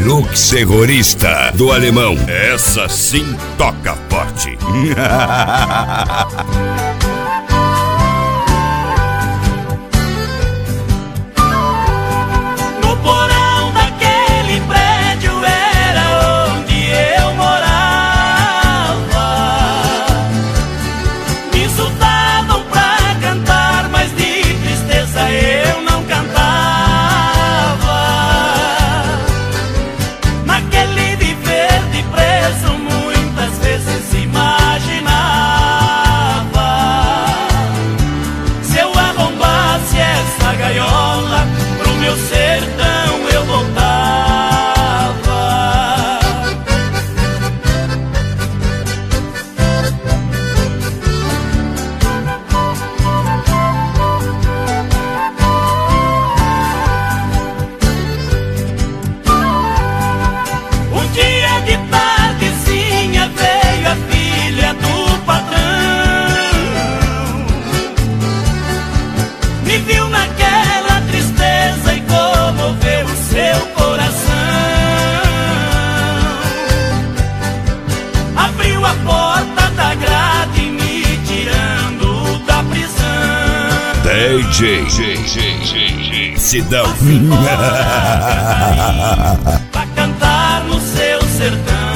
Deluxe Terrorista do Alemão. Essa sim toca forte. No porão daquele prédio era onde eu morava. Me insultavam pra cantar, mas de tristeza eu não cantava. Naquele viver de preso muitas vezes imaginava, se eu arrombasse essa gaiola, pro meu sertão eu voltava. Um dia de tardezinha veio a filha do patrão, me viu naquela tristeza e comoveu o seu coração. Abriu a porta da grade, me tirando da prisão. DJ Sidão. Pra cantar no seu sertão.